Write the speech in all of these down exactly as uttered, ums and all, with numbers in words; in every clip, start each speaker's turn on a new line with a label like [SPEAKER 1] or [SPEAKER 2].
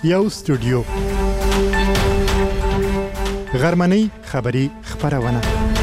[SPEAKER 1] یو استودیو غرمنۍ خبری خبرونه.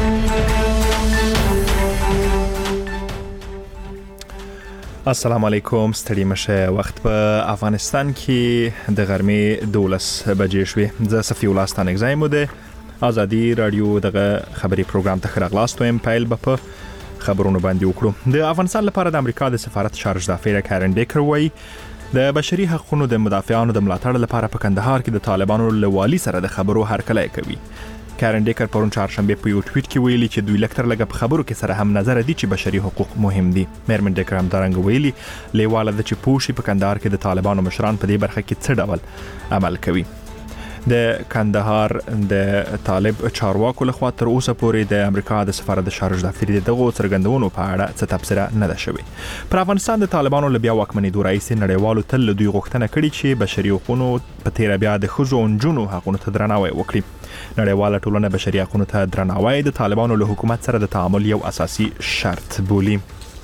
[SPEAKER 1] السلام علیکم، ستړي مشه. وخت په افغانستان کې د غرمې دولس بجې شوې. زه صفي الله ستانک زایم ده ازادي رادیو دغه خبري پروګرام ته خراغلاست ویم. پایل به په خبرونو باندې وکړو. د افغانستان لپاره د امریکا د سفارت شارج دافیر کارن ډیکر وایي د بشري حقوقو د مدافعانو د ملاتړ لپاره په کندهار کې د طالبانو له والي سره د خبرو هرکلی کوي. کارن ډیکر پرون چهارشنبه په یو ټویټ کې ویلي چې دوی لکتر لګه په خبرو کې سره هم نظر دي چې بشري حقوق مهم دي. میرمن ډیکر هم دارنګ ویلي لیواله د چې پوښي په کندهار کې د طالبانو مشران په دې برخه کې څه ډول عمل کوي. د کندهار د طالب چارواکو لخوا تر اوسه پورې د امریکا د سفارت شارج دفتر دغه څرګندونو په اړه څه تبصره نه ده شوې. پر افغانستان د طالبانو له بیا واکمنۍ دوه رئیس نړیوالو تل دوی غوښتنه کړې چې بشري حقوقو په تیر بیا د ښځو او نجونو حقوقو ته درناوی وکړي. نړیواله ټولنه بشري حقوقو ته درناوی د طالبانو له حکومت سره د تعامل یو اساسي شرط بولي.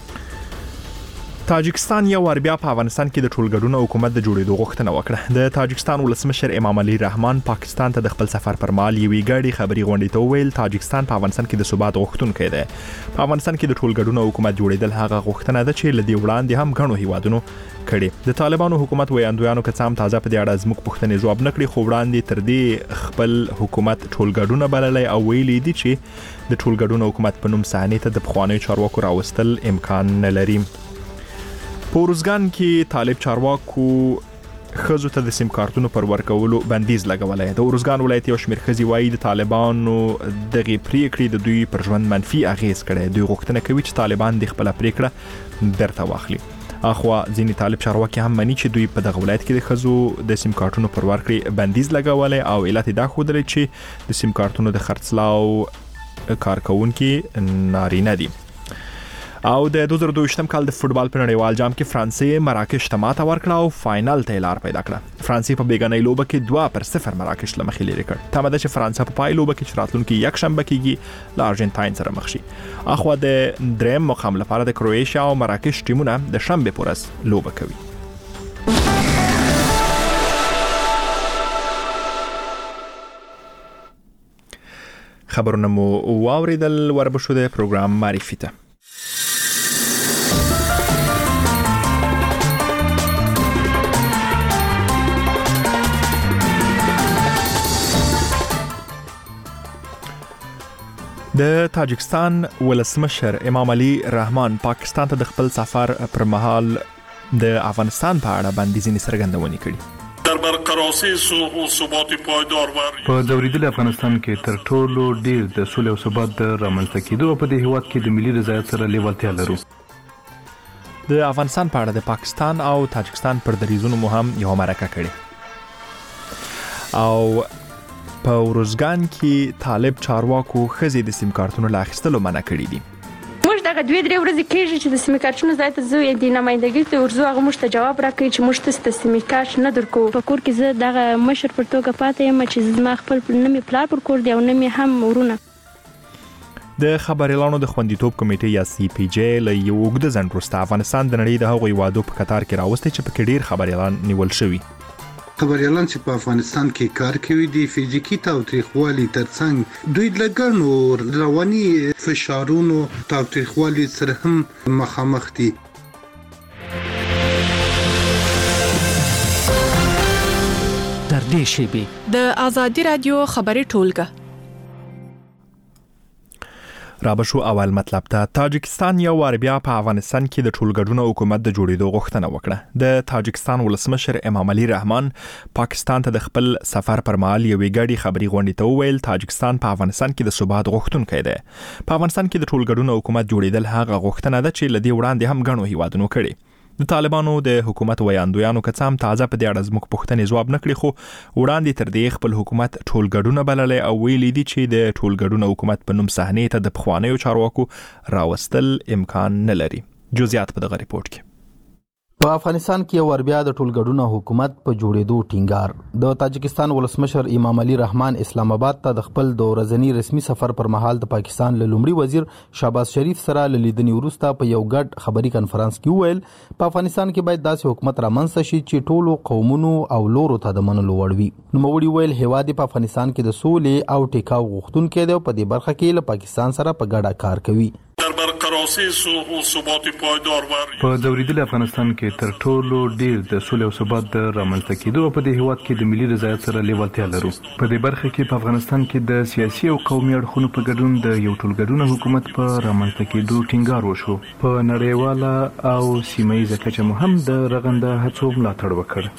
[SPEAKER 1] تاجکستان یو ور بیا په افغانستان کې د ټولګډون حکومت د جوړېدو غوښتنه وکړه. د تاجکستان ولسمشر امام علي رحمان پاکستان ته د خپل سفر پر مهال یوې ګډې خبري غونډې ته وویل تاجکستان په افغانستان کې د ثبات غوښتونکی دی. په افغانستان کې د ټولګډون حکومت جوړېدل هغه غوښتنه ده چې لدی وړاندې هم غنو هیوادونو کړي. د طالبانو حکومت ویاندویانو که څام تازه په دې اړه زموږ پوښتنې جواب نکړي، خو وړاندې تر دې خپل حکومت ټولګډون بللی او ویلي دي چې د ټولګډون حکومت په نوم صحنې ته د پخوانیو چارواکو راوستل امکان نه لري. په روزګان کې طالب چارواکو خزو ته د سیم کارتونو پر ورکولو بندیز لګولای. د روزګان ولایت یو شمېر خزي وایي د طالبانو دغه پریکړې د دوی پر ژوند منفي اغیز کړي. دوی غوښتنه کوي چې طالبان د خپل پریکړه درته واخلي. اخوا ځینې طالب چارواکي هم مانی چې دوی په دغه ولایت کې د خزو د سیم کارتونو پر ورکړې بندیز لګولای او علت دا خوده چې د سیم کارتونو د خرڅلاو کارکونکي نارینه دي. او د دوه زره دوه کال د فوتبال په نړیوال جام کې فرانسې مراکش ته ماته ورکړه او فائنل ته لار پیدا کړه. فرانسې په بیګنۍ لوبه کې دوه پر صفر مراکش له مخې لري کړ. تمه ده چې فرانسه په پای لوبه کې راتلونکي یک شنبه کېږي له ارجنټاین سره مخ شي. اخوا د دریم مقام لپاره د کرواتیا او مراکش ټیمونه د شنبه پورس لوبه کوي. خبرونه مو واوریدل، وربشو د پروګرام معرفي ته. د تاجکستان ولسمشر امام علي رحمان پاکستان ته د خپل سفر پر مهال د افغانستان په اړه باندې ځینې څرګندونې کړې.
[SPEAKER 2] در برقراری او ثبات پایدار
[SPEAKER 3] په دوریدل افغانستان کې تر ټولو ډیر د سولې او ثبات د رامنځته کېدو په دې هیواد کې د ملي رضایت سره لیوالتیا لرو.
[SPEAKER 1] د افغانستان په اړه د پاکستان او تاجکستان پر دریزونو مو هم یو مرکه کړې. او په روزګان کې طالب چارواکو خزي د سیم کارتونو لا اخیستلو منع کړی دي.
[SPEAKER 4] موږ دغه دوه درې ورځې کېږي چې د سیم کارتونو ځای ته زه د نمائندګۍ ته ورځو، هغه موږ ته جواب راکړي چې موږ ته سیم کارت نه درکو. په کور کې زه دغه مشر پر توګه پاتې یم چې زما خپل نه مې پلار پر کور دی او نه مې هم ورونه.
[SPEAKER 1] د خبريالانو د خوندیتوب کمیټې یا سی پی جی له یو اوږده ځنډ وروسته افغانستان د نړۍ د هغوی وادو په قطار کې راوستي چې پکې ډیر خبريالان نیول شوي.
[SPEAKER 5] خبريالان چې په افغانستان کې کار کوي د فزیکی تاوتریخوالي ترڅنګ دوی لګنو رواني فشارونو تاوتریخوالي سره هم مخامخ دي.
[SPEAKER 6] در دې شیبه
[SPEAKER 7] د ازادي رادیو خبري ټولګه
[SPEAKER 1] رابشو اول مطلب ته تاجکستان یو ور بیا په افغانستان کې د ټولګډون حکومت د جوړېدو غوښتنه وکړه. د تاجکستان ولسمشر امام علي رحمان پاکستان ته د خپل سفر پر مهال یوې ګډې خبري غونډې ته وویل تاجکستان په افغانستان کې د ثبات غوښتونکی دی. په افغانستان کې د ټولګډون حکومت جوړېدل هغه غوښتنه ده چې لدی وړاندې هم غنو هیوادونو کړي. د طالبانو د حکومت ویاندویانو که څام تازه په دې اړه زموږ پوښتنې جواب نکړي، خو وړاندې تر دې خپل حکومت ټولګډون بللی او ویلي دي چې د ټولګډون حکومت په نوم صحنې ته د پخوانیو چارواکو راوستل امکان نه لري. جزئیات په دغه ریپورت کې.
[SPEAKER 8] په افغانستان کې ور بیا د ټولګډونه حکومت په جوړېدو ټینګار. د تاجکستان ولسمشر امام علي رحمان اسلام آباد ته د خپل د ورځني رسمي سفر پر مهال د پاکستان له لومړي وزیر شهباز شریف سره له لیدنې وروسته په یو ګډ خبري کنفرانس کې وویل په افغانستان کې باید داسې حکومت رامنځته شي چې ټولو قومونو او لورو ته د منلو وړ وي. نوموړي ویل هیواد په افغانستان کې د سولې او ټیکاو غوښتونکی دی او په دې برخه کې له پاکستان سره په ګډه کار کوي.
[SPEAKER 3] په ځورېدلي افغانستان کې تر ټولو ډیر د سولې او ثبات د رامنځته کېدو په دې هیواد کې د ملي رضایت سره لیوالتیا لرو. په دې برخه کې په افغانستان کې د سیاسي او قومي اړخونو په ګډون د یو ټولګډونه حکومت په رامنځته کېدو ټینګار وشو. په نړیواله او سیمه ییزه کچه مو هم د رغنده هڅو ملاتړ وکړ.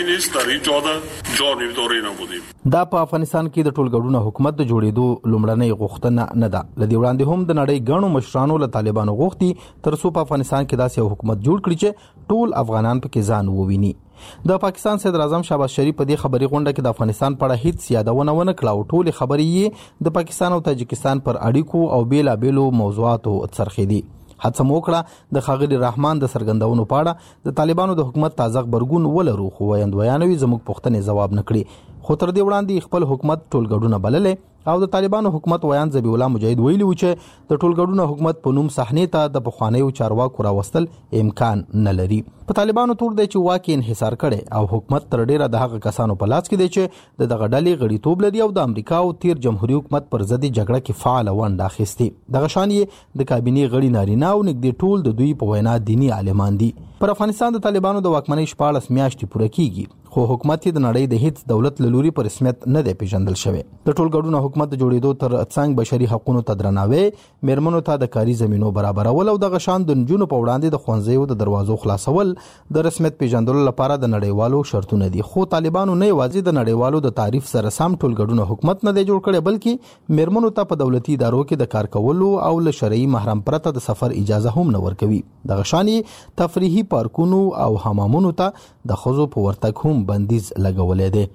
[SPEAKER 8] دا په افغانستان کې د ټولګډونه حکومت د جوړېدو لومړنۍ غوښتنه نه ده. لدې وړاندې هم د نړۍ ګڼو مشرانو له طالبانو غوښتي تر څو په افغانستان کې داسې یو حکومت جوړ کړي چې ټول افغانان پکې ځان وویني. د پاکستان صدر اعظم شهباز شریف په دې خبري غونډه کې د افغانستان په اړه هیڅ یادونه ونه کړه او ټول خبرې یې د پاکستان او تاجکستان پر اړیکو او بیلابېلو موضوعاتو څرخېدي. هڅه مو وکړه د ښاغلي رحمان د څرګندونو په اړه د طالبانو د حکومت تازه غبرګون ولرو خو ویاندویانوي زموږ پوښتنې ځواب نه کړي. خو تر دې وړاندې خپل حکومت ټولګډونه بللې او د طالبانو حکومت ویان ذبیح الله مجاهد ویلي و چې د ټولګډونه حکومت په نوم صحنې ته د پخوانیو چارواکو راوستل امکان نه لري. په طالبانو تور دی چې واکې انحصار کړي او حکومت تر ډیره د هغه کسانو په لاس کې دی چې د دغه ډلې غړیتوب لري او د امریکا او تیر جمهوریت حکومت پر ضد جګړه کې فعال ونډه اخیستې. دغه شان یې د کابینې غړي نارینه او نږدې ټول د دوی په وینا دینی عالمان دي. پر افغانستان د طالبانو د واکمنۍ شپاړس میاشتې پوره کیږي خو حکومت د نړۍ د هیڅ دولت له لوري په رسمیت نه دی پیژندل شوی. د ټولګډونه حکومت د جوړېدو تر څنګ بشري حقوقو ته درناوی، میرمنو ته د کاري زمینو برابرول او د غشان د نجونو په وړاندې د ښوونځیو د دروازو خلاصول د رسمیت پیژندلو لپاره د نړیوالو شرطونه دي. خو طالبانو نه یوازې د نړیوالو د تعریف سره سم ټولګډونه حکومت نه دی جوړ کړی بلکې میرمنو ته په دولتي ادارو کې د کار کولو او له شرعي محرم پرته د سفر اجازه هم نه ورکوي. د غشان تفریحي پارکونو او حمامونو ته د ښځو په ورتګ هم بندیز لګولې دی.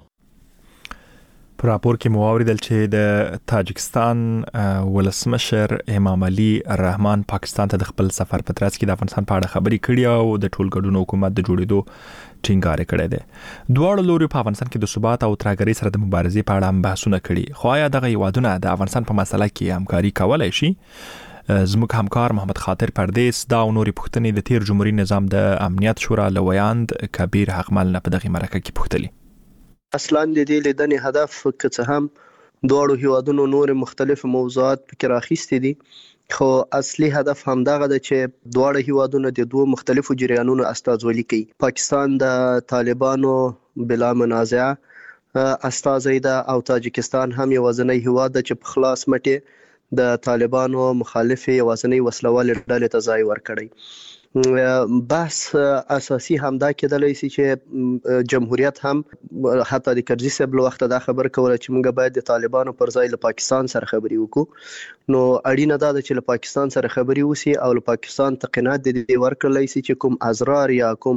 [SPEAKER 1] په راپور کې مو اوریدل چې د تاجکستان ولسمشر امام علي رحمان پاکستان ته د خپل سفر په ترڅ کې د افغانستان په اړه خبرې کړې او د ټولګډونو حکومت د جوړېدو ټینګار کړی دی. دواړو لوري په افغانستان کې د ثبات او ترهګرۍ سره د مبارزې په اړه بحثونه کړي. خو آیا دغه هیوادونه د افغانستان په مسله کې همکاري کولای شي؟ زموږ همکار محمد خاطر پردیس دا او نورې پوښتنې د تیر جمهوریت نظام د امنیت شورا له ویاند کبیر حقمل نه په دغه مرکه کې پوښتلي.
[SPEAKER 9] اصلاً د دې لیدنې هدف که څه هم دواړو هیوادونو نور مختلف موضوعات پکې راخیستي دي خو اصلي هدف هم دغه ده چې دواړه هیوادونه د دوه مختلفو جریانونو استازولي کوي. پاکستان د طالبانو بلا منازعه استازی ده او تاجکستان هم یوازینی هیواد ده چې په خلاص مټې د طالبانو مخالف یوازینی وسلوالې ډلې ته ځای ورکړی. بحث اساسي همدا کېدلی شي چې جمهوریت هم حتی د کرزي صاحب له وخته دا خبر کوله چې موږ باید د طالبانو پر ځای له پاکستان سره خبرې وکړو. نو اړینه ده چې له پاکستان سره خبرې وسی او له پاکستان تقینات د دې ورکړلی شي چې کوم ازرار یا کوم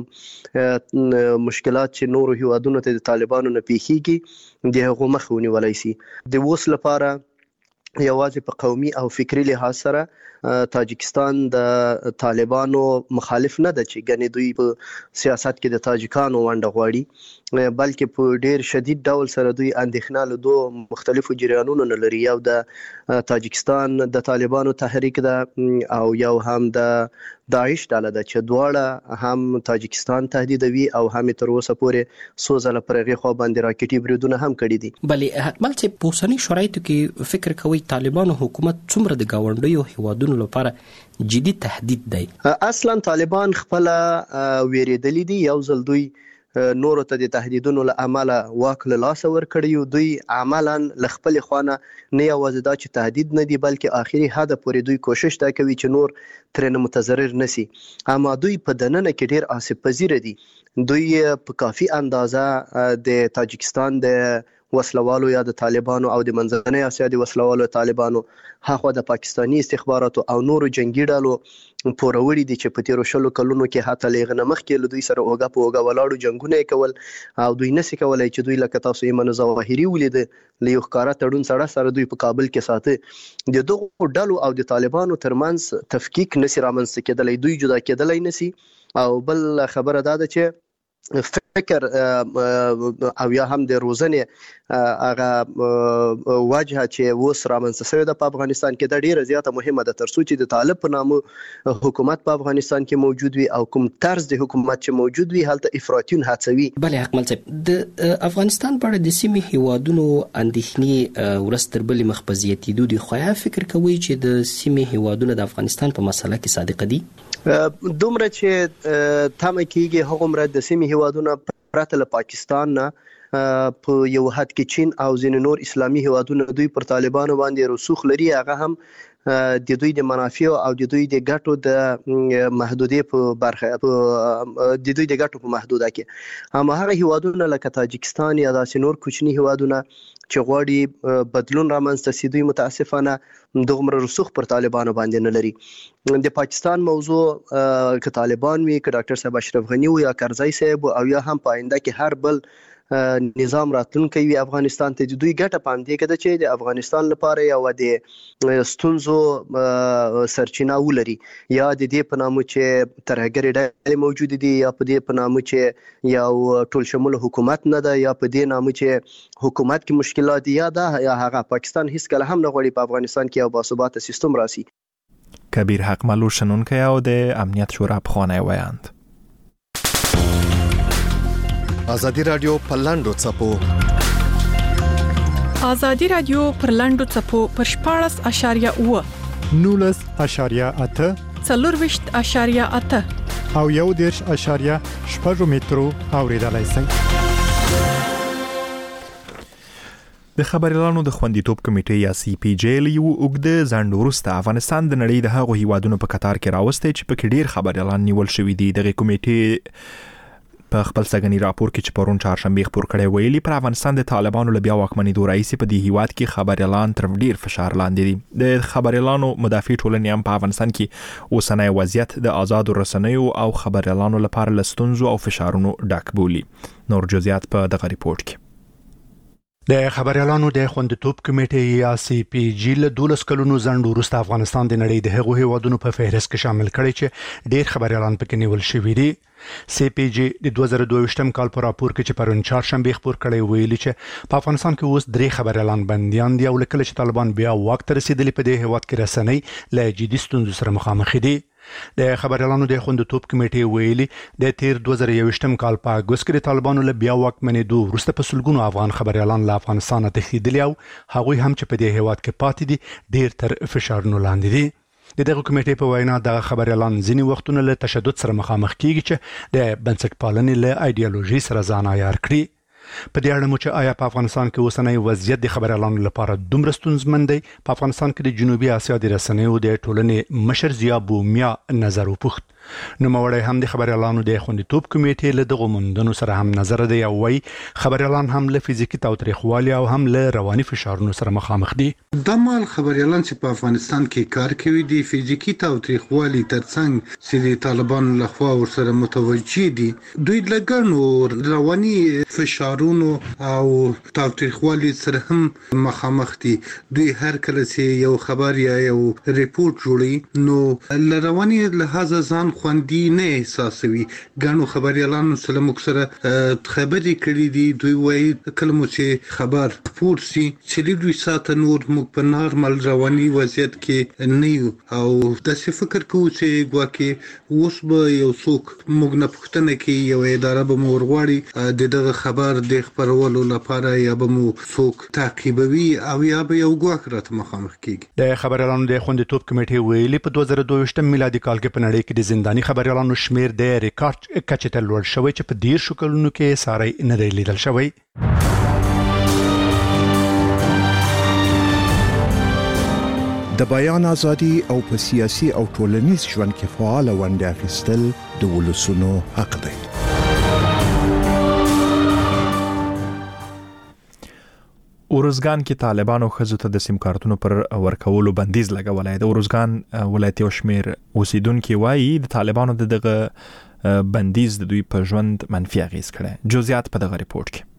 [SPEAKER 9] مشکلات چې نورو هیوادونو ته د طالبانو نه پیښیږي د هغو مخه ونیولی شي. د اوس لپاره یوازې په قومي او فکری لحاظ سره تاجکستان د طالبانو مخالف نه ده چې ګنې دوی په سیاست کې د تاجکانو ونډه غواړي بلکې په ډیر شدید ډول سره دوی اندېښنه له دوه مختلفو جریانونو نه لري. یو د تاجکستان د طالبانو تحریک ده او یو هم د داعش ډله ده چې دواړه هم تاجکستان تهدیدوي او هم تر اوسه پورې څو ځله پر هغې خوا باندې راکټي بریدونه هم کړي دي.
[SPEAKER 10] بلې حکمل چې په اوسني شرایطو کې فکر کوي طالبانو حکومت څومره د ګاونډیو هیوادونو لپاره جدي تهدید دی؟
[SPEAKER 9] اصلا طالبان خپله ویرېدلي دي. یو ځل دوی نورو ته د تهدیدونو له امله واک له لاسه ورکړي. دوی عملا له خپلې خوا نه نه یوازې دا چې تهدید نه دي بلکې آخري حده پورې دوی کوشش دا کوي چې نور ترېنه متضرر نشي. اما دوی په دننه کې ډېر آسیب پذیره دي. دوی په کافي اندازه د تاجکستان د وسلوالو یا د طالبانو او د منځنۍ اسیا د وسلوالو طالبانو هغه د پاکستانی استخباراتو او نورو جنگي ډلو پوروړي دي چې په تیرو شلو کلونو کې حتی لغنه مخ کې له دوی سره اوګه په اوګه ولاړو جنگونه کول او دوی نسي کولای چې دوی لکه تاسو ایمن ظواهري ولید له یو ښکارا تړون سره سره دوی په کابل کې ساتي د دغه ډلو او د طالبانو ترمنځ تفکیک نسی رامنځته کېدلای دوی جدا کېدلای نسی او بل خبره دا ده چې فکر او یا هم د روزنې هغه واجهه چې وس رامنځته شوې ده په افغانستان کې د ډیره زیاته مهمه ده ترڅو چې د طالب په نامه حکومت په افغانستان کې موجود وي او کوم طرز د حکومت چې موجود وي هلته افراطیون هڅوي.
[SPEAKER 10] بله حکمل صاحب د افغانستان په اړه د سیمې هیوادونو اندېښنې ورځ تر بلې مخ په زیاتېدو دي، خو یا فکر کوئ چې د سیمې هیوادونو د افغانستان په مسله کې صادقه دي؟
[SPEAKER 9] دومره چې تمه کېږي هغومره د سیمې هیوادونه پرته له پاکستان نه په یو حد کې چین او ځینې نور اسلامي هیوادونه دوی پر طالبانو باندې رسوخ لري، هغه هم د دوی د منافع او د دوی د ګټو د محدودې په برخه د دوی د ګټو په محدوده کې هم هغه هیوادونه لکه تاجکستان یا داسې نور کوچني هیوادونه چې غواړي بدلون رامنځته شي دوی متاسفانه دغه رسوخ پر طالبانو باندې نه لري. د پاکستان موضوع ک طالبان وی ک ډاکټر صاحب اشرف غنی او یا کرزی صاحب او یا هم په آینده کې هر بل نظام راتلونکی وي افغانستان ته دوی ګټه پام دی کده چې د افغانستان لپاره یو د ستونزو سرچینه ولري یا د دې په نامه چې ترهګری ډلې موجود دي یا په دې په نامه چې یو ټول شمول حکومت نه ده یا په دې نامه چې حکومت کې مشکلات یا ده یا هغه پاکستان هیڅ کله هم نه غواړي په افغانستان کې یو باثباته سیستم راسي.
[SPEAKER 1] کبیر حق ملو شنونکی او د امنیت شورا پخوانی ویاند.
[SPEAKER 11] ازادي رادیو پر لاندو چپو
[SPEAKER 7] ازادي رادیو پر لاندو چپو پر شپاړس اشاریه اوه
[SPEAKER 12] نولس اشاریه اته
[SPEAKER 7] څلورویشت اشاریه اته
[SPEAKER 12] او یو دیرش اشاریه شپږ مترو اوریدلای شئ.
[SPEAKER 1] د خبريالانو د خوندیتوب کمیټې یا سی پی جی ل یو اوږده ځنډ وروسته افغانستان د نړۍ د هغو هیوادونو په قطار کې راوستی چې پکې ډیر خبريالان نیول شوي دي. دغه کمیټې په خپل سګنی راپور کې چې پرون چهارشنبه خبر کړی ویلي پر افغانستان د طالبانو له بیا واکمنېدو راځي په دې هیواد کې خبريالان تر ډیر فشار لاندې دي. د خبريالانو مدافع ټولنې هم په افغانستان کې اوسنۍ وضعیت د آزادو رسنیو او خبريالانو لپاره له ستونزو او فشارونو ډک بولي. نور جزئیات په دغه ریپورت کې.
[SPEAKER 13] د خبريالانو د خوندیتوب کمیټې یا سی پی جی له دولس کلونو ځنډ وروسته افغانستان د نړۍ د هغو هیوادونو په فهرست کې شامل کړي چې ډیر خبريالان پکې نیول شوي دي. سی پی جی د دوه زره دوه ویشتم کال په راپور کې چې پرون چهارشنبه خبر کړی ویلي چې په افغانستان کې اوس درې خبريالان بنديان دي او لکه چې طالبان بیا واک ته رسیدلي په دې هیواد کې رسنۍ له جدي ستونزو سره مخامخ دي. د خبريالانو د خوندیتوب کمیټې ویلي د تیر دوه زره یوویشتم کال په اګوست کې طالبانو له بیا واکمنېدو وروسته په سلګونو افغان خبريالان له افغانستان تښتېدلي او هغوی هم چې په دې هیواد کې پاتې دي ډیر تر فشارونو لاندې دي. د دغه کمیټې په وینا د خبريالان ځینې وختونه له تشدد سره مخامخ کیږي چې د بنسټپالنې له ایډیالوژي سره ځان عیار کړي. په دې اړه مو چې آیا په افغانستان کې اوسنۍ وضعیت د خبريالانو لپاره دومره ستونزمن دی؟ په افغانستان کې د جنوبي اسیا د رسنیو د ټولنې مشر ضیا بومیا نظر وپوښت. نو موړی هم د خبريالانو د خوندیتوب کمیټې له دغه موندنو سره هم نظر دی او وايي خبريالان هم له فزیکی تاوتریخوالي او هم له رواني فشارونو سره مخامخ دي.
[SPEAKER 5] د مال خبريالان چې په افغانستان کې کار کوي دي فزیکی تاوتریخوالي ترڅنګ چې د طالبانو لخوا ورسره متوجي دي دوی لګنو رواني فشارونو او تاوتریخوالي سره هم مخامخ دي. دوی هر کله چې یو خبر یا یو ریپورت جوړي نو رواني لحاظ ځان خوندي نه احساسوي. ګڼو خبريالانو سره مکسره خبرې کړې دي دوی وایي کله مو چې خبر خپور سي چې دوی ساته نور موږ په نارمل رواني وضعیت کې نه یو او د څه فکر کوو چې ګواکې اوس به یو څوک موږ نه پوښتنه کوي یو اداره به مو ورغواړي د دغه خبر د خبرولو لپاره یا به مو څوک تعقیبوي او یا به یو ګواښ راته مخامخ کیږي.
[SPEAKER 13] د خبريالانو د خوندیتوب کمیټې ویلي په دوه زره دوه ویشتم میلادي کال کې په نړۍ کې د زنداني خبريالانو شمیر د ریکارډ کچې ته لوړ شوی چې په ډیر شو کلونو کې ساري نه دی لیدل شوی.
[SPEAKER 11] د بیان ازادي او په سیاسي او ټولنیز ژوند کې فعال ونډه اخیستل د ولسونو حق دی.
[SPEAKER 1] اورزګان کې طالبانو ښځو ته د سیم کارتونو پر ورکولو بندیز لګولای. د اورزګان ولایت یو شمېر اوسیدونکو وایي د طالبانو د دغه بندیز د دوی په ژوند منفي اغیز کړی. جزئیات په دغه ریپورت کې.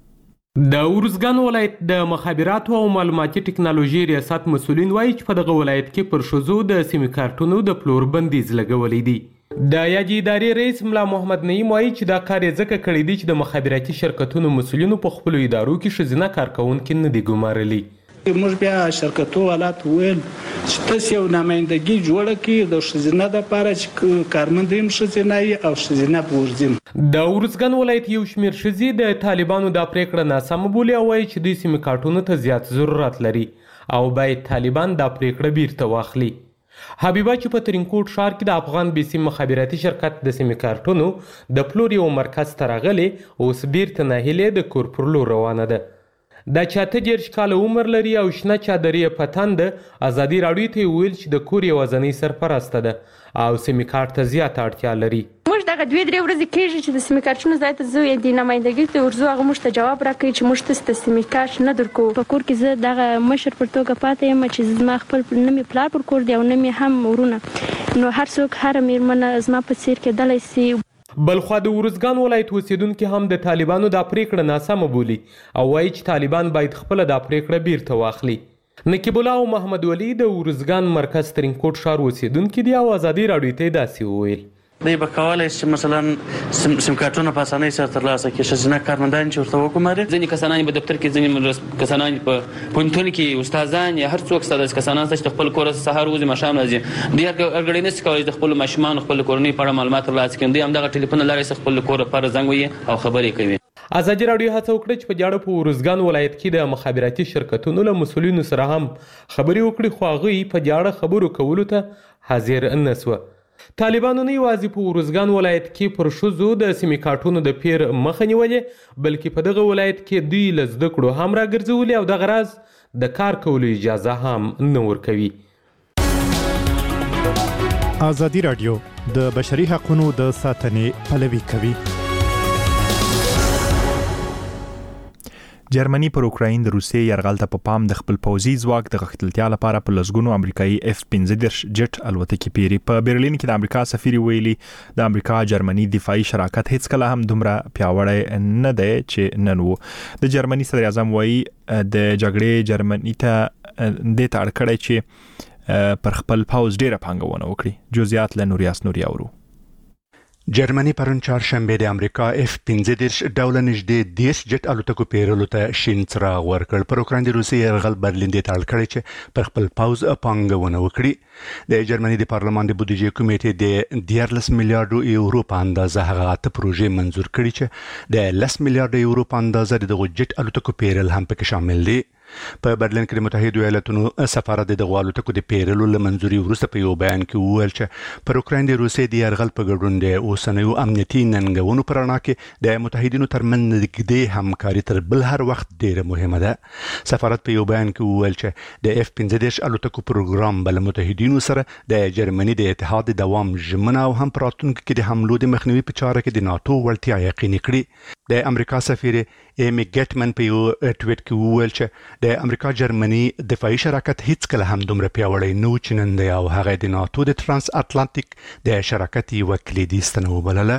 [SPEAKER 14] د اورزګان ولایت د مخابراتو او معلوماتي ټکنالوژي ریاست مسولین وایي چې په دغه ولایت کې پر ښځو د سیم کارتونو د پلور بندیز لګولی دی. د یاجی ادارې رئیس ملا محمد نعیم وایي چې دا کار یې ځکه کړی دی چې د مخابراتي شرکتونو مسولینو په خپلو ادارو کې ښځینه کارکوونکي نه دي ګمارلي.
[SPEAKER 15] موږ بیا شرکتو حالات ویل چې تاسو یو نمائندګي جوړه کړئ د ښځینه لپاره چې کارمند هم ښځینه وي او ښځینه پورځي.
[SPEAKER 14] د اورزګان ولایت یو شمېر ښځې د طالبانو دا پریکړه ناسمه بولي او وایي چې دوی سیم کارتونو ته زیات ضرورت لري او باید طالبان دا پریکړه بیرته واخلي. حبیبه چې په ترینکوټ ښار کې د افغان بیسیم مخابراتي شرکت د سیم کارتونو د پلور یو مرکز ته راغلې، اوس بیرته ناهیلې د کور پر لور روانه ده. دا چاته دېرش کاله عمر لري او شنه چادرې په تن ده. ازادي راډیو ته ویل چې د کور یوازینۍ سرپرسته ده او سیم کارت ته زیاته اړتیا لري.
[SPEAKER 4] موږ دغه دوه درې ورځې کېږي چې د سیم کارتونو ځای ته زه د نمائندګۍ ته ورځو، هغه موږ ته جواب راکوي چې موږ تاسو ته سیم کارت نه درکوو. په کور کې زه دغه مشر پر توګه پاتې یم چې زما خپل نه مې پلار پر کور دی او نه مې هم ورونه، نو هر څوک هره میرمنه زما په څیر کېدلی سي.
[SPEAKER 14] بلخوا د اورزګان ولایت اوسیدونکي هم د طالبانو دا پریکړه ناسمه بولي او وایي چې طالبان باید خپله دا پریکړه بیرته واخلي. نقیب الله او محمد ولی د اورزګان مرکز ترینکوټ ښار اوسیدونکي دي او ازادي راډیو ته داسې وویل.
[SPEAKER 16] دوی به کولی چې مثلا سیم, سیم کارتونه په اسانۍ سره ترلاسه کړي. ښځینه کارمندان چې ورته وګماري،
[SPEAKER 17] ځینې کسانان په دفتر کې، ځینې کسانان په پوهنتون کې، استادان یا هر څوک ستا داسې کسانان شته چې خپل کور سهار وځي ماښام راځي. دوی هرګړی نشي کولی د خپلو ماشومانو خپل کورنۍ په اړه معلومات ترلاسه کړي. دوی همدغه ټلیفون له لارې خپل کور لپاره زنګ وهي او خبرې کوي.
[SPEAKER 14] ازادي راډیو هڅه وکړه چې په جاړه په اورزګان ولایت کې د مخابراتي شرکتونو له مسولینو سره هم خبرې وکړي، خو هغوی په جاړه خبرو کولو ته حاضر نه سوه. طالبانو نه یوازې په اورزګان ولایت کې پر ښځو د سیم کارتونو د پیر مخه نیولې، بلکې په دغه ولایت کې دوی له زده کړو هم راګرځولي او دغه راز د کار کولو اجازه هم نه ورکوي.
[SPEAKER 12] ازادي راډیو د بشري حقوقو د ساتنې پلوي کوي.
[SPEAKER 1] جرمني پر اوکراین د روسیې یرغل ته په پام د خپل پوځي ځواک د غښتلتیا لپاره په لسګونو امریکایي اف پنځه دېرش جټ الوتکې پیري. په برلین کې د امریکا سفیر ویلي د امریکا جرمني دفاعي شراکت هیڅ کله هم دومره پیاوړی نه دی چې نن وو. د جرمني صدر اعظم وایي د جګړې جرمني ته دې ته اړ کړی چې پر خپل پوځ ډیره پانګونه وکړي. جزئیات له نوریاس نوري اورو.
[SPEAKER 13] جرمني پرون چهارشنبه د امریکا اف پنځه دېرش ډوله نږدې دېرش جټ الوتکو پیرلو ته شین څراغ ورکړ. پر اوکراین د روسیې یرغل برلین دې ته اړ کړی چې پر خپل پوځ پانګونه وکړي. د جرمني د پارلمان د بودیجې کمیټې د دیارلس میلیارډو یورو په اندازه هغه اته پروژې منزور کړي چې د لس میلیارډ یورو په اندازه د دغو جټ الوتکو پیرل هم پکې شامل دي. په برلین کې د متحده ایالاتونو سفارت د دغو الوتکو د پیرلو له منځوري وروسته په یو بیان کې وویل چې پر اوکراین د روسیې د یرغل په ګډون د اوسنیو امنیتي ننګونو په رڼا کې د متحدینو ترمنځ نږدې همکاري تر بل هر وخت ډیره مهمه ده. سفارت په یو بیان کې وویل چې د اف پنځه دېرش الوتکو پروګرام بل متحدینو سره د جرمني د اتحاد د دوام ژمنه او هم په راتلونکي کې د حملو د مخنیوي په چاره کې د ناتو وړتیا یقیني کړي. د امریکا سفیر ایمی ګټمن په یو ټویټ کې وویل چې د امریکا جرمني دفاعي شراکت هیڅ کله هم دومره پیاوړی نه و چې نن دی او هغه د ناتو د ترانس اتلانتیک د شراکت یوه کلیدي ستنه وبلله.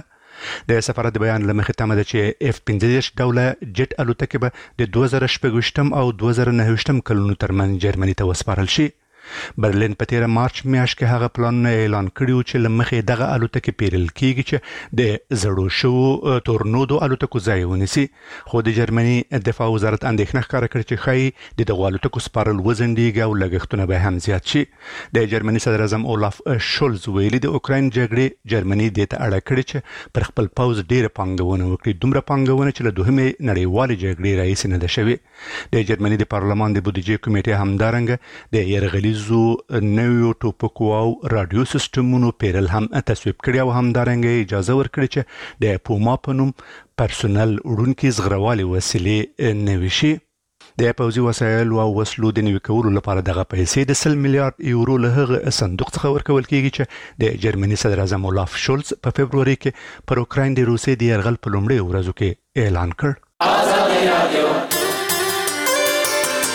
[SPEAKER 13] د سفارت د بیان له مخې تمه ده چې اف پنځه دېرش ډوله جټ الوتکې به د دوه زره شپږ او دوه زره نهه کلونو ترمنځ جرمني ته وسپارل شي. برلین په تیره مارچ میاشت کې هغه پلانونه اعلان کړي چې له مخې دغه الوتکې پیرل کیږي چې د زړو شوو تورنودو الوتکو ځای ونیسي. خو د جرمني دفاع وزارت اندېښنه ښکاره کړې چې ښایي د دغو الوتکو سپارل وځنډېږي او لګښتونه به هم زیات شي. د جرمني صدر اعظم اولاف شولز ویلي د اوکراین جګړې جرمني دې ته اړ کړې چې پر خپل پوځ ډیره پانګونه وکړي، دومره پانګونه چې له دوهمې نړیوالې جګړې راهیسې نه ده شوې. د جرمني د پارلمان د بودیجې کمیټې همدارنګه د یرغلي زو نویو ټوپکو او رادیو سیستمونو پیرل هم تصویب کړي او همدارنګه اجازه ورکړي چې د پوما په نوم پرسونل وړونکي زغروالي وسیلې نوي شي. د پوځي وسایلو او وسلو د نوي کولو لپاره دغه پیسې د سل میلیارډ یورو له هغه صندوق څخه ورکول کیږي چې د جرمني صدر اعظم اولاف شولز په فبروري کې پر اوکراین د روسیې د یرغل په لومړیو ورځو کې اعلان کړ.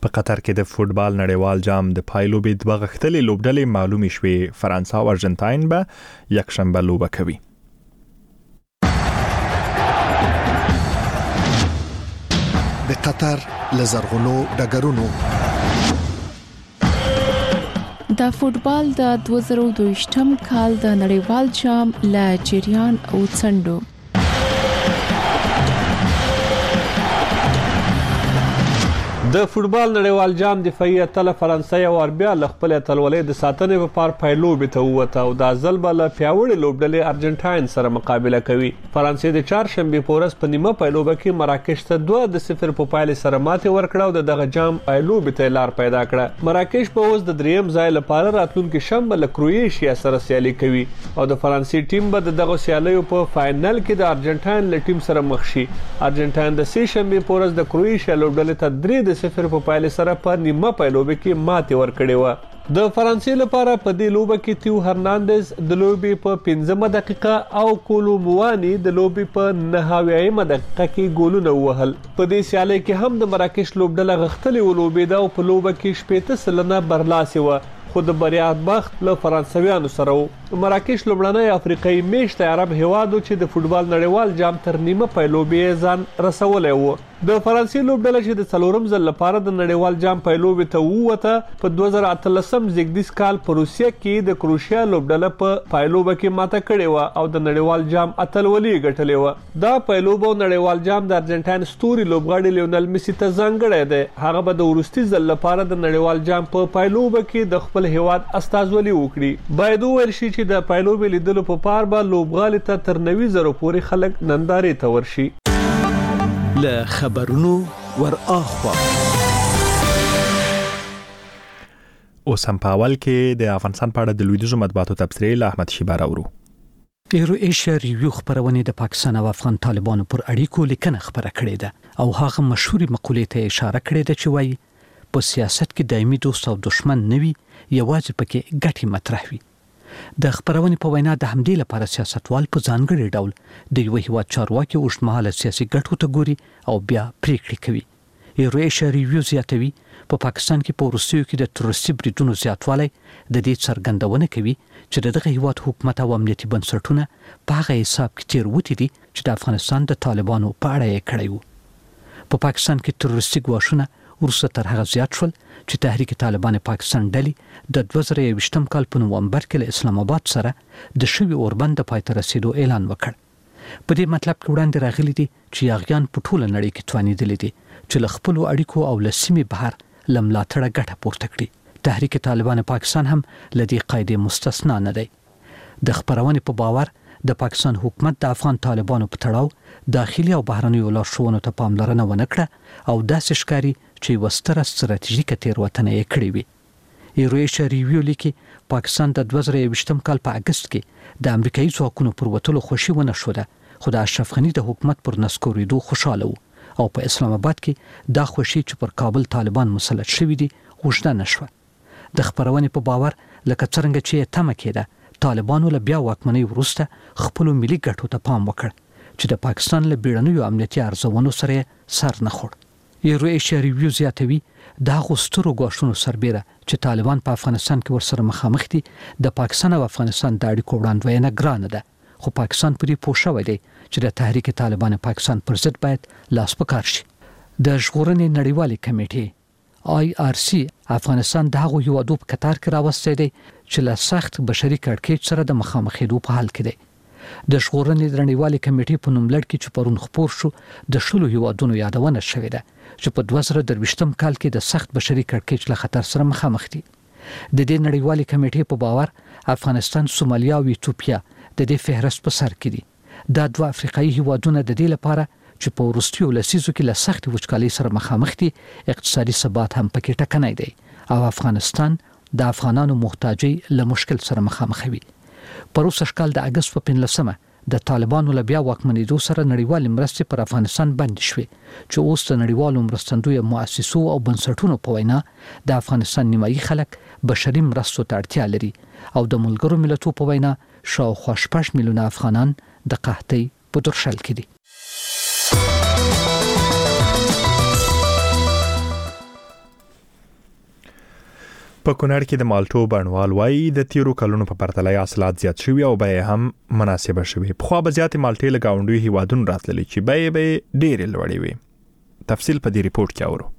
[SPEAKER 1] په قطر کې د فوتبال نړیوال جام د پایلوبې دوه غښتلې لوبډلې معلومې شوې. فرانسه او ارجنټاین به یکشنبه لوبه کوي.
[SPEAKER 11] د قطر لزرغونو ډګرونو
[SPEAKER 18] د فوتبال د دوه زره دوه ویشتم کال د نړیوال جام لا جریان او څنډو
[SPEAKER 19] د فوتبال نړیوال جام دفاعي اتل فرانسه او اربیا ل خپل اتلولۍ د ساتنې په پار پایلوبې ته ووته او د ځل بل پیاوړي لوبډلې ارجنټاین سره مقابله کوي. فرانسې د چهارشنبه پورس په نیمه پایلوبه کې مراکش ته دوه د صفر په پایله سره ماته ورکړه او دغه جام پایلوبې ته لار پیدا کړه. مراکش په اوس د دریم ځای لپاره راتلونکي شنبه له کروئیشیا سره سیالي کوي او د فرانسې ټیم به دغه سیالیو په فائنل کې د ارجنټاین له ټیم سره مخ شي. ارجنټاین د سه شنبه پورس د کروئیشیا لوبډلې ته درې د صفر په پایله سره په نیمه پایلوبه کې ماته ورکړې و. د فرانسې لپاره په دې لوبه کې تیو هرناندز د لوبې په پنځمه دقیقه او کولو موانی د لوبې په نهاویایمه دقیقه کې ګولونه وهل. په دې سیالي کې هم د مراکش لوبډله غښتلې ولوبېده او په لوبه کې شپږ سلنه برلاسي و خو د بریا بخت له فرانسویانو سره و. مراکش لومړنی افریقایي میشت عرب هیوادو چې د فوتبال نړیوال جام تر نیمه پایلوبې ځان رسولی و. د فرانسې لوبډله چې د څلورم ځل لپاره د نړیوال جام پایلوبې ته ووته په دوه زره اتلسم زیږدیز کال په روسیه کې د کروشیا لوبډله په پایلوبه کې ماته کړې و او د نړیوال جام اتلولي ګټلې و. دا پایلوبه او نړیوال جام د ارجنټاین ستوري لوبغاړي لیونل میسی ته ځانګړی دی. هغه به د وروستي ځل لپاره د نړیوال جام په پایلوبه کې د خپل هیواد استازولي وکړي. باید وویل شي چې د پایلوبې لیدلو په پار به لوبغالي ته تر نوي زره پورې خلک نندارې ته ورشي.
[SPEAKER 6] له خبرونو ور اخوا
[SPEAKER 1] اوس هم په اول کې د افغانستان په اړه د لویدیځو مطبوعاتو تبصرې له احمد شیبه راوړو.
[SPEAKER 6] ایرو ایشیا ریویو خبرونه د پاکستان او افغان طالبانو پر اړیکو لیکنه خبره کړې ده او هغه مشهوري مقولې ته اشاره کړې ده چې وایي په سیاست کې دایمي دوست او دشمن نه وي، یوازې پکې ګټې مطرح وي. د خبرونه په وینا د همدې لپاره سیاستوال په ځانګړي ډول د یو هیواد چارواکي اوږدمهاله سیاسي ګټو ته ګوري او بیا پریکړې کوي. ایرو ایشیا ریویو زیاتوي په پاکستان کې په وروستیو کې د تروریستي بریدونو زیاتوالی د دې څرګندونه کوي چې دغه هیواد حکومت او امنیتي بنسټونه په هغه حساب کې تیروتي دي چې د افغانستان د طالبانو په اړه یې کړی وو. په پاکستان کې تروریستي ګواښونه ورسره تر هغه زیات شول چې تحریک طالبان پاکستان ډلې د دوه زره یوویشتم کال په نومبر کې له اسلام آباد سره د شوی اوربند د پای ته رسیدو اعلان وکړ. په دې مطلب کې وړاندې راغلي دي چې یاغیان په ټوله نړۍ کې توانیدلي دي چې له خپلو اړیکو او له سیمې بهر له ملاتړه ګټه پورته کړي. تحریک طالبان پاکستان هم له دې قاعدې مستثنا نه دی. د خبرونې په باور د پاکستان حکومت د افغان طالبانو په تړاو داخلي او بهرنیو لارښوونو ته پاملرنه ونه کړه او داسې ښکاري چې یوه ستره ستراتیژیکه تېروتنه یې کړې وي. ایرو ایشیا ریویو لیکي پاکستان د دوه زره یوویشتم کال په اګست کې د امریکایي ځواکونو پر وتلو خوښي ونه ښوده، خو د اشرف غني د حکومت پر نسکورېدو خوشحاله و او په اسلام آباد کې دا خوښي چې پر کابل طالبان مسلط شوي دي اوږده نه شوه. د خبرونې په باور لکه څرنګه چې یې تمه کېده طالبانو له بیا واکمنۍ وروسته خپلو ملي ګټو ته پام وکړ چې د پاکستان له بیړنیو امنیتي ارزونو سره سر نه خوړ. ایرو ایشیا ریویو زیاتوي د هغو سترو ګواښونو سربیره چې طالبان په افغانستان کې ورسره مخامخ دي د پاکستان او افغانستان د اړیکو وړاندوینه ګرانه ده، خو پاکستان پرې پوه شوی دی چې د تحریک طالبان پاکستان پر ضد باید لاس په کار شي. د ژغورنې نړیوالې کمیټې آی آر سی افغانستان د هغو هیوادو په کتار کې راوستی دی چې له سخت بشري کړکېچ سره د مخامخېدو په حال کې دی. د ژغورنې نړیوالې کمیټې په نوملړ کې چې پرون خپور شو د شلو هیوادونو یادونه شوې ده چې په دوه زره درویشتم کال کې د سخت بشري کړکېچ له خطر سره مخامخ دي. د دې نړیوالې کمیټې په باور افغانستان، سومالیا او ایتوپیا د دې فهرست په سر کې دي. دا دوه افریقایي هیوادونه د دې لپاره چې په وروستیو لسیزو کې له سختې وچکالۍ سره مخامخ دي اقتصادي ثبات هم پکې ټکنی دی او افغانستان د افغانانو محتاجۍ له مشکل سره مخامخ وي. پروسه کال د اګست په پنځلسمه د طالبانو له بیا واکمنېدو سره نړیوال مرستې پر افغانستان بند شوې چې اوس د نړیوالو مرستندویو مؤسسو او بنسټونو په وینا د افغانستان نیمایي خلک بشري مرستو ته اړتیا لري او د ملګرو ملتونو په وینا شاوخوا شپږ میلیونه افغانان د قحطۍ په درشل کې دي.
[SPEAKER 1] په کونړ کې د مالټو بڼوال وایي د تیرو کلونو په پرتله حاصلات زیات شوي او بیې هم مناسبه شوي. پخوا به زیاتې مالټې له ګاونډیو هیوادونو راتللې چې بیې به ډېرې لوړې وي. تفصیل په دې ریپورت کې اورو.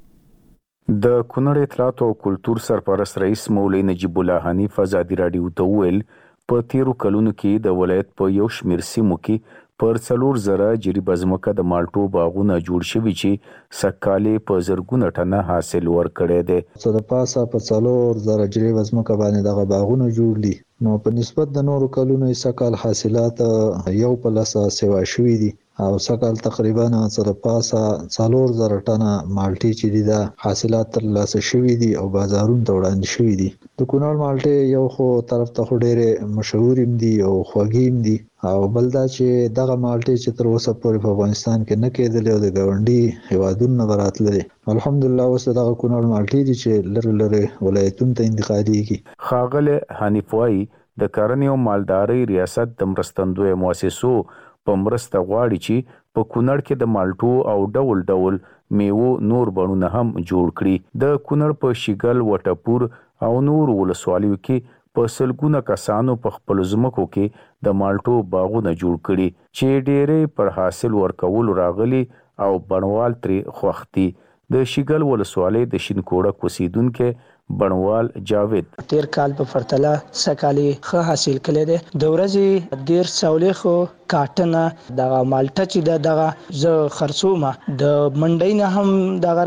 [SPEAKER 20] د کونړ اطلاعات او کلتور سرپرست رئیس مولوي نجیب الله حنیف ازادي راډیو ته وویل په تیرو کلونو کې د ولایت په یو شمېر سیمو کې پر څلور زره جریبه ځمکه د مالټو باغونه جوړ شوي چې سږکالې په زرګونه ټنه حاصل ورکړی دی.
[SPEAKER 21] څه د پاسه په څلور زره جریبه ځمکه باندې دغه باغونه جوړ دي، نو په نسبت د نورو کلونو یې سږکال حاصلات یو په لسه سیوا شوي دي او سږکال تقریبا څه د پاسه څلور زره ټنه مالټې چې دي د حاصلات ترلاسه شوي دي او بازارونو ته وړاندې شوي دي. د کونړ مالټې یو خو طرف ته خو ډېرې مشهورې هم دي او خوږې هم دي، او بل دا چې دغه مالټې چې تر اوسه پورې په افغانستان کې نه کېدلې او د ګاونډي هیوادونو نه به راتللې، الحمدلله اوس دغه کونړ مالټې دي چې لرې لرې ولایتونو ته انتقالېږي.
[SPEAKER 20] ښاغلی حنیف وایي د کرنې او مالدارۍ ریاست د مرستندویه مؤسسو په مرسته غواړي چې په کونړ کې د مالټو او ډول ډول میوو نور بڼونه هم جوړ کړي. د کونړ په شیګل، وټپور او نور ولسوالیو کې په سلګونه کسانو په خپل ځمکو کې د مالټو باغونه جوړ کړي چې ډېرې پر حاصل ورکولو راغلي او بڼوال ترې خوښ دي. د شیګل ولسوالۍ د شینکوړک اوسیدونکي بڼوال جاوید
[SPEAKER 22] تیر کال په پرتله سکالي ښه حاصل کړی دی. د ورځې ډیر څولې خو کاټنه دغه مالټه چې د دغه زه خرڅومه د منډۍ نه هم دغه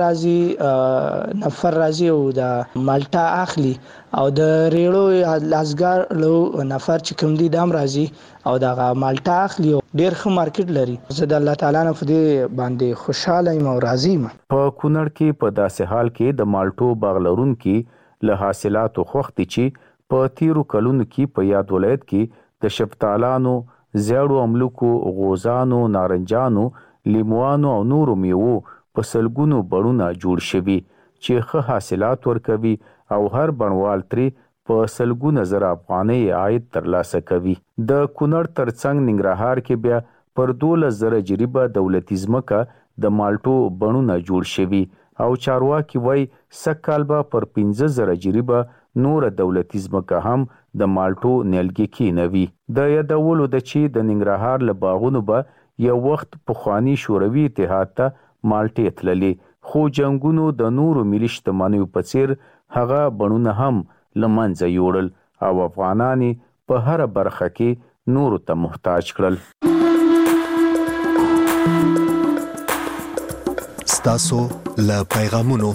[SPEAKER 22] راځي نفر راځي او د مالټه اخلي او د ریړو لازګار لو نفر چې کوم دي دام راځي او دغه مالټه اخلي او ډیر ښه مارکیټ لري. زه د الله تعالی نه په دې باندې خوشاله یم او راضي یم.
[SPEAKER 20] په کونړ کې په داسې حال کې د مالټو باغ لرونکي له حاصلاتو خوښ دي چې په تیرو کلونو کې په یاد ولایت کې د شفتالانو، زیړو املوکو، غوزانو، نارنجانو، لیموانو او نورو میوو په سلګونو بڼونه جوړ شوي چې ښه حاصلات ورکوي او هر بڼوال ترې په سلګونه زره افغانۍ عاید ترلاسه کوي. د کونړ ترڅنګ ننګرهار کې بیا پر دولس زره جریبه دولتي ځمکه د مالټو بڼونه جوړ شوي او چارواکي وایي سږکال به پر پنځه زره جریبه نور دولتي ځمکه هم د مالټو نیالګي کېنوي. د یادولو ده چې د ننګرهار له باغونو به یو وخت پخواني شوروي اتحاد ته مالټې تللې، خو جنګونو د نورو ملي شتمنیو په څیر هغه بڼونه هم له منځه یوړل او افغانان په هره برخه کې نورو ته محتاج کړل.
[SPEAKER 23] ستاسو له پیغامونو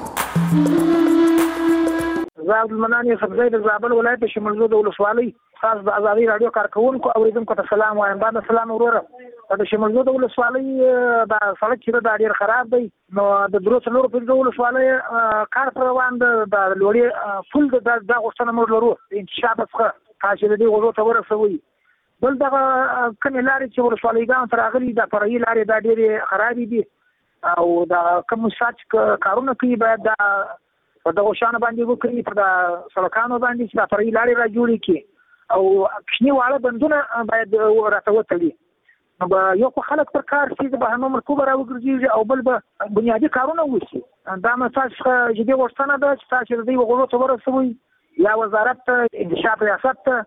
[SPEAKER 24] زه عبدالمنان یوسفزی د زابل ولایت د شمالزو د ولسوالۍ تاسو د ازادي راډیو کارکوونکو اوریدونکو ته سلام وایم. دا د سلام وروره د شمالزو د ولسوالۍ د سړک چې دا ډېر خراب دی، نو د درو څلورو پنځو ولسوالۍ کار پر روان ده. د لوړې پل د دا غوښتنه موږ لرو د انکشاف څخه تاسو د دې غوږو ته ورسوي. بل دغه کومې لارې چې ولسوالیګانو ته راغلي دا فرعي لارې دا ډېرې خرابې دي او دا کوم ساج کارونه کوي باید دا په دغه شان باندې وکړي، په د سړکانو باندې چې دا فرعي لارې را جوړې کړي او کوچني واړه بندونه باید راته وتړي. نو به یو خو خلک پر کار شي د بهرنیو ملکو به راوګرځېږي او بل به بنیادي کارونه وشي. دا مې تاسو څخه جدي غوښتنه ده چې تاسو د دې غوږو ته ورسوئ یا وزارت ته، انکشاف ریاست ته.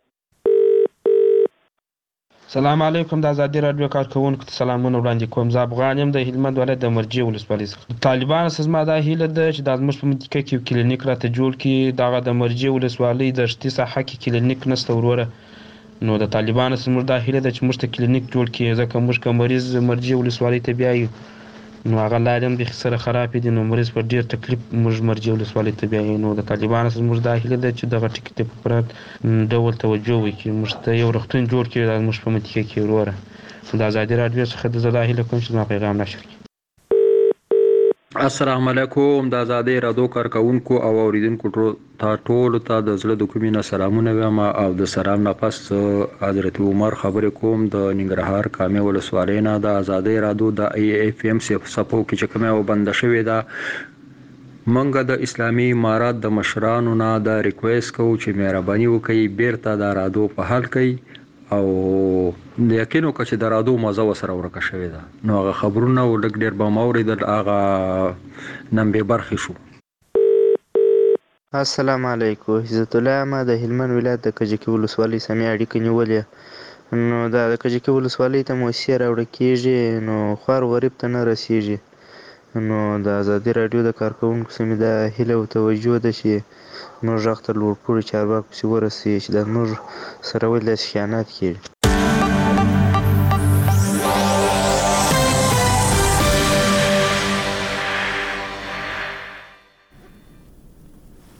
[SPEAKER 25] سلام علیکم. د ازادي راډیو کارکوونکو ته سلامونه وړاندې کوم. زه افغان یم د هلمند ولایت د مرجې ولسوالۍ څخه. طالبانو څخه زما دا هیله ده چې دا زموږ په منطقه کې یو کلینیک راته جوړ کړي. دغه د مرجې ولسوالۍ د شتي ساحه کې کلینیک نشته وروره، نو د طالبانو څخه زموږ دا هیله ده چې موږ ته کلینیک جوړ کړي، ځکه موږ که مریض مرجې ولسوالۍ ته بیایو نو هغه لارې هم بیخي سره خرابې دي، نو مریض په ډېر تکلیف موږ مرجې ولسوالۍ ته بیایو. نو د طالبانو څخه زموږ دا هیله ده چې دغه ټکي ته په پوره ډول توجه وکړي، موږ ته یو روغتون جوړ کړي دا زموږ په منطقه کې وروره. د ازادي راډیو څخه زه دا هیله کوم چې زما پیغام نشر کړي.
[SPEAKER 26] السلام علیکم. د ازادي راډیو کارکوونکو او اوریدونکو ته ټولو ته د زړه د کومې نه سلامونه وایم او د سلام نه پس حضرت عمر خبرې کوم د ننګرهار کامې ولسوالۍ نه. د ازادي راډیو د ای اف ام سپو کې چې کومه وبند شوې ده، منګه د اسلامي امارات د مشرانو نه د ریکوست کوو چې مهرباني وکړي بیرته د راډیو په حال کوي او د یقینو که چې د راډیو مزه وسره ورکه شوې ده، نو هغه خبرونه ولږ ډېر به مو اورېدل، هغه نن بې برخې شو.
[SPEAKER 2] السلام علیکم. عزت الله ما د هلمند ولایت د کجکي ولسوالۍ سمې اړیکې نیولې، نو دا د کجکي ولسوالۍ ته موسسې راوړه کېږي، نو خوار غریب ته نه رسیږي. نو د ازادي راډیو د کارکوونکو سمې دا هیله او توجه ده چې موږ غږ ته لوړ پوړي چارواکو پسې ورسوي چې دا موږ سره ولې داسې خیانت کېږي.